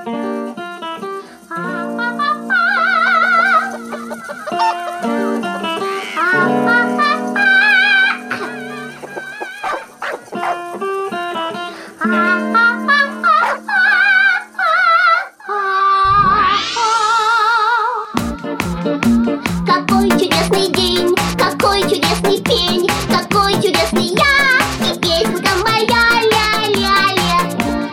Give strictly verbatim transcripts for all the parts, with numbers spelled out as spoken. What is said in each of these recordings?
Какой чудесный день, какой чудесный пень, какой чудесный я, и песенка моя ля-ля-ля.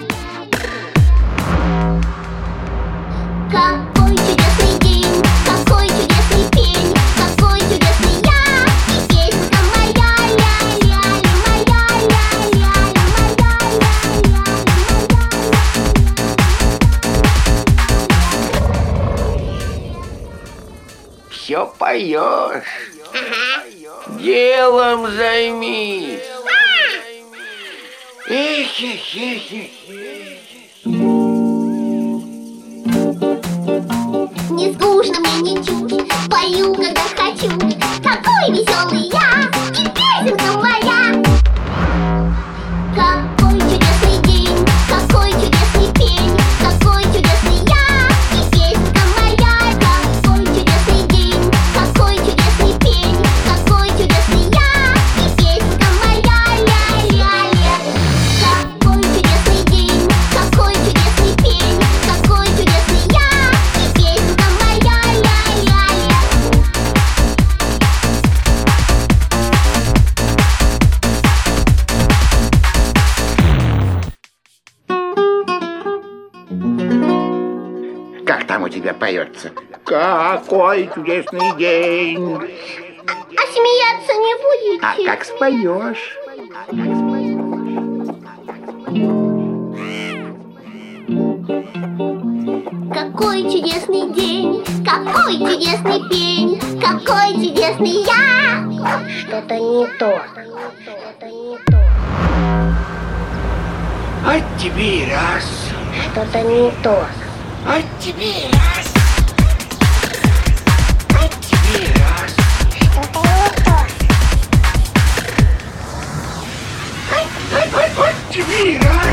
Какой чудесный день, какой чудесный пень, какой чудесный я, и песенка моя ля-ля-ля, моя ля-ля-ля, моя ля-ля-ля. Все поешь. Ага. Делом займись. А! Эх, эх, эх, эх, эх. Не скучно мне ничуть, пою, когда хочу. Какой веселый я, и песенка моя. Какой чудесный день, какой чудесный пень, какой чудесный я, и песенка моя. Какой чудесный день, какой чудесный пень, какой чудесный я, и песенка моя ля-ля-ля. Какой чудесный день, какой чудесный пень, какой чудесный я, и песенка моя ля-ля-ля. Как там у тебя поется? Какой чудесный день. А смеяться не будете? А как споешь? Какой чудесный день, какой чудесный пень, какой чудесный я. Что-то не то. Что-то не то. От тебе и раз. Что-то не то. От тебе и раз. От тебе и раз. Что-то не то. От, от, от, от тебе и раз.